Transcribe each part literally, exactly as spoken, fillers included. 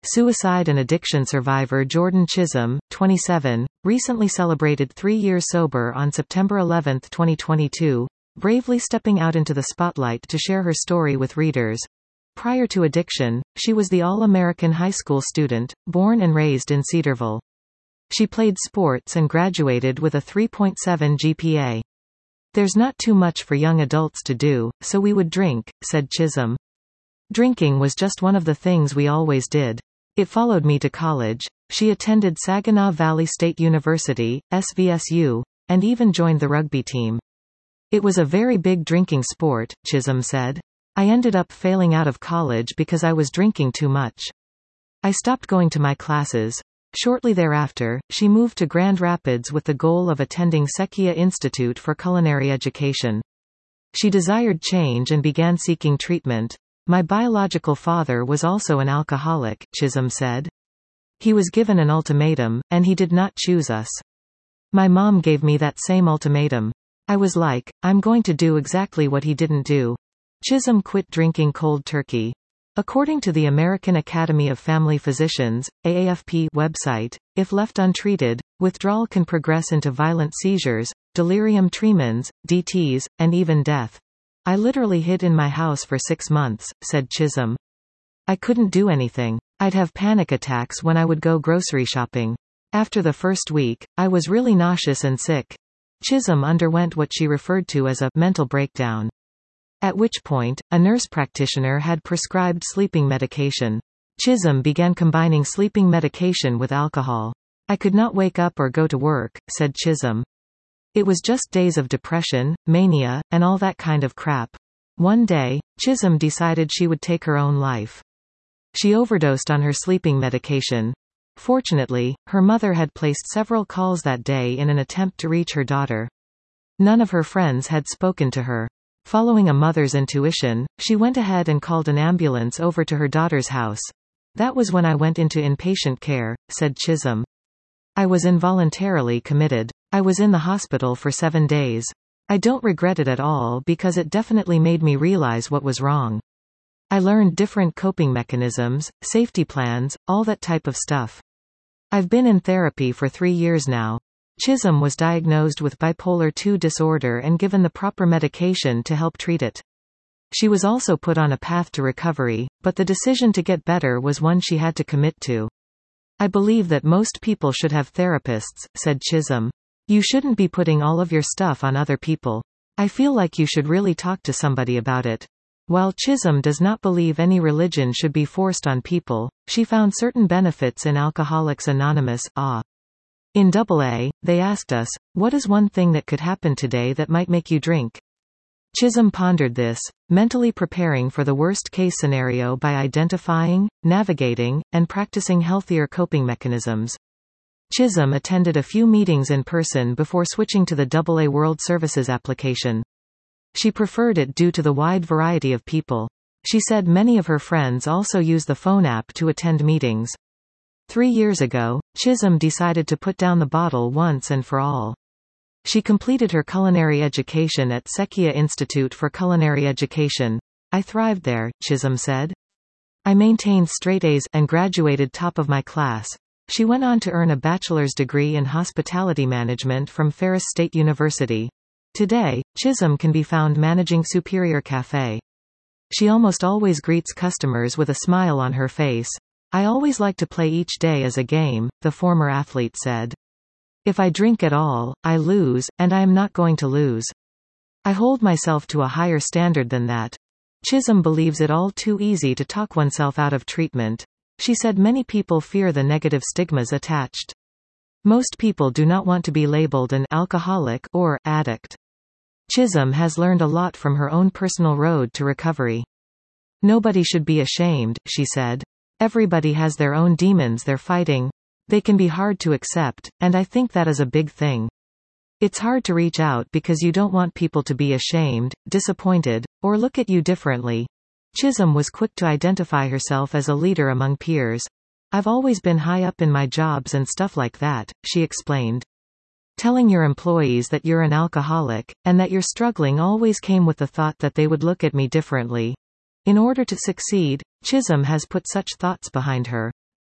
Suicide and addiction survivor Jordan Chisholm, twenty-seven, recently celebrated three years sober on September eleventh twenty twenty-two, bravely stepping out into the spotlight to share her story with readers. Prior to addiction, she was the All-American high school student, born and raised in Cedarville. She played sports and graduated with a three point seven G P A. "There's not too much for young adults to do, so we would drink," said Chisholm. "Drinking was just one of the things we always did. It followed me to college." She attended Saginaw Valley State University, S V S U, and even joined the rugby team. "It was a very big drinking sport," Chisholm said. "I ended up failing out of college because I was drinking too much. I stopped going to my classes." Shortly thereafter, she moved to Grand Rapids with the goal of attending Sequia Institute for Culinary Education. She desired change and began seeking treatment. "My biological father was also an alcoholic," Chisholm said. "He was given an ultimatum, and he did not choose us. My mom gave me that same ultimatum. I was like, I'm going to do exactly what he didn't do." Chisholm quit drinking cold turkey. According to the American Academy of Family Physicians, A A F P website, if left untreated, withdrawal can progress into violent seizures, delirium tremens, D Ts, and even death. "I literally hid in my house for six months, said Chisholm. "I couldn't do anything. I'd have panic attacks when I would go grocery shopping. After the first week, I was really nauseous and sick." Chisholm underwent what she referred to as a mental breakdown. At which point, a nurse practitioner had prescribed sleeping medication. Chisholm began combining sleeping medication with alcohol. "I could not wake up or go to work," said Chisholm. "It was just days of depression, mania, and all that kind of crap." One day, Chisholm decided she would take her own life. She overdosed on her sleeping medication. Fortunately, her mother had placed several calls that day in an attempt to reach her daughter. None of her friends had spoken to her. Following a mother's intuition, she went ahead and called an ambulance over to her daughter's house. "That was when I went into inpatient care," said Chisholm. "I was involuntarily committed. I was in the hospital for seven days. I don't regret it at all because it definitely made me realize what was wrong. I learned different coping mechanisms, safety plans, all that type of stuff. I've been in therapy for three years now." Chisholm was diagnosed with bipolar two disorder and given the proper medication to help treat it. She was also put on a path to recovery, but the decision to get better was one she had to commit to. "I believe that most people should have therapists," said Chisholm. "You shouldn't be putting all of your stuff on other people. I feel like you should really talk to somebody about it." While Chisholm does not believe any religion should be forced on people, she found certain benefits in Alcoholics Anonymous, A A. In double A, they asked us, "What is one thing that could happen today that might make you drink?" Chisholm pondered this, mentally preparing for the worst-case scenario by identifying, navigating, and practicing healthier coping mechanisms. Chisholm attended a few meetings in person before switching to the double A World Services application. She preferred it due to the wide variety of people. She said many of her friends also use the phone app to attend meetings. Three years ago, Chisholm decided to put down the bottle once and for all. She completed her culinary education at Sequia Institute for Culinary Education. "I thrived there," Chisholm said. "I maintained straight A's and graduated top of my class." She went on to earn a bachelor's degree in hospitality management from Ferris State University. Today, Chisholm can be found managing Superior Cafe. She almost always greets customers with a smile on her face. "I always like to play each day as a game," the former athlete said. "If I drink at all, I lose, and I am not going to lose. I hold myself to a higher standard than that." Chisholm believes it all too easy to talk oneself out of treatment. She said many people fear the negative stigmas attached. Most people do not want to be labeled an alcoholic or addict. Chisholm has learned a lot from her own personal road to recovery. "Nobody should be ashamed," she said. "Everybody has their own demons they're fighting. They can be hard to accept, and I think that is a big thing. It's hard to reach out because you don't want people to be ashamed, disappointed, or look at you differently." Chisholm was quick to identify herself as a leader among peers. "I've always been high up in my jobs and stuff like that," she explained. Telling your employees that you're an alcoholic, and that you're struggling always came with the thought that they would look at me differently. In order to succeed, Chisholm has put such thoughts behind her.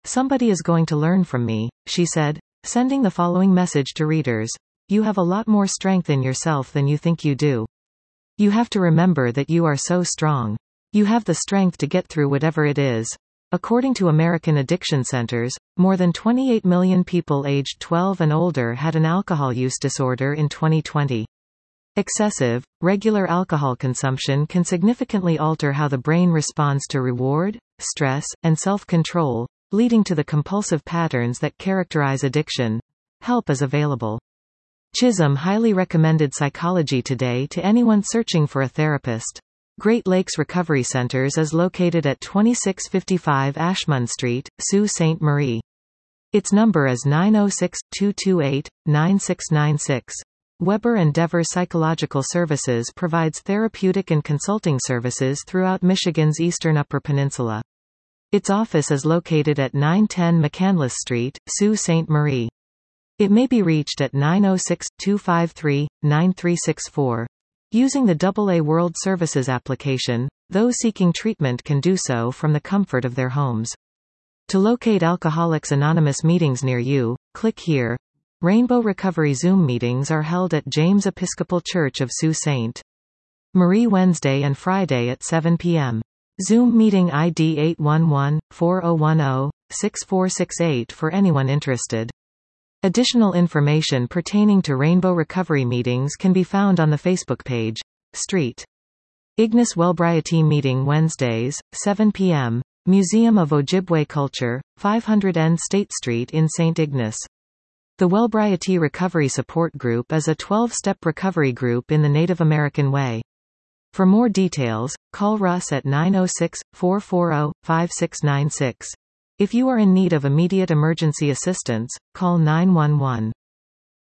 Somebody is going to learn from me, she said, sending the following message to readers. You have a lot more strength in yourself than you think you do. You have to remember that you are so strong. You have the strength to get through whatever it is. According to American Addiction Centers, more than twenty-eight million people aged twelve and older had an alcohol use disorder in twenty twenty. Excessive, regular alcohol consumption can significantly alter how the brain responds to reward, stress, and self-control, leading to the compulsive patterns that characterize addiction. Help is available. Chisholm highly recommended Psychology Today to anyone searching for a therapist. Great Lakes Recovery Centers is located at twenty-six fifty-five Ashmun Street, Sault Ste. Marie. Its number is nine oh six, two two eight, nine six nine six. Weber and Devers Psychological Services provides therapeutic and consulting services throughout Michigan's eastern Upper Peninsula. Its office is located at nine ten McCandless Street, Sault Ste. Marie. It may be reached at nine oh six, two five three, nine three six four. Using the double A World Services application, those seeking treatment can do so from the comfort of their homes. To locate Alcoholics Anonymous meetings near you, click here. Rainbow Recovery Zoom meetings are held at James Episcopal Church of Sault Ste. Marie Wednesday and Friday at seven p m Zoom meeting I D eight one one, four zero one zero, six four six eight for anyone interested. Additional information pertaining to Rainbow Recovery meetings can be found on the Facebook page. Street. Ignace Wellbriety meeting Wednesdays, seven p m Museum of Ojibwe Culture, five hundred N State Street in Saint Ignace. The Wellbriety Recovery Support Group is a twelve-step recovery group in the Native American way. For more details, call Russ at nine oh six, four four zero, five six nine six. If you are in need of immediate emergency assistance, call nine one one.